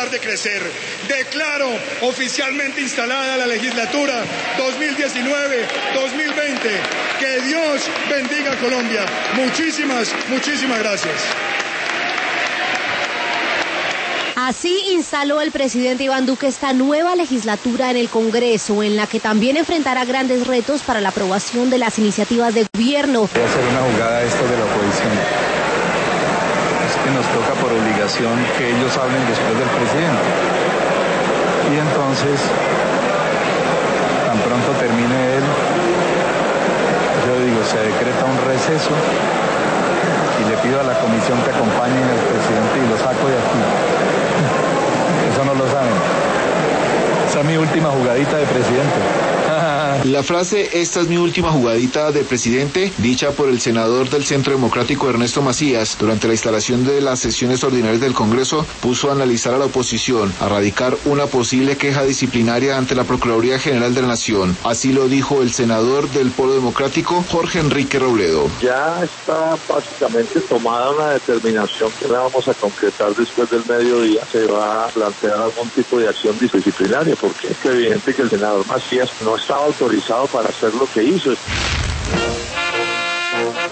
parar de crecer. Declaro oficialmente instalada la legislatura 2019-2020. Que Dios bendiga a Colombia. Muchísimas gracias. Así instaló el presidente Iván Duque esta nueva legislatura en el Congreso, en la que también enfrentará grandes retos para la aprobación de las iniciativas de gobierno. Voy a hacer una jugada esto de la oposición. Es que nos toca por obligación que ellos hablen después del presidente. Y entonces, tan pronto termine él, yo digo, se decreta un receso y le pido a la comisión que acompañe al presidente y lo saco de aquí. Eso no lo saben. Esa es mi última jugadita de presidente. La frase "esta es mi última jugadita de presidente", dicha por el senador del Centro Democrático Ernesto Macías durante la instalación de las sesiones ordinarias del Congreso, puso a analizar a la oposición a radicar una posible queja disciplinaria ante la Procuraduría General de la Nación. Así lo dijo el senador del Polo Democrático, Jorge Enrique Robledo. Ya está básicamente tomada una determinación que la vamos a concretar después del mediodía. Se va a plantear algún tipo de acción disciplinaria, porque es evidente que el senador Macías no estaba autorizado para hacer lo que hizo.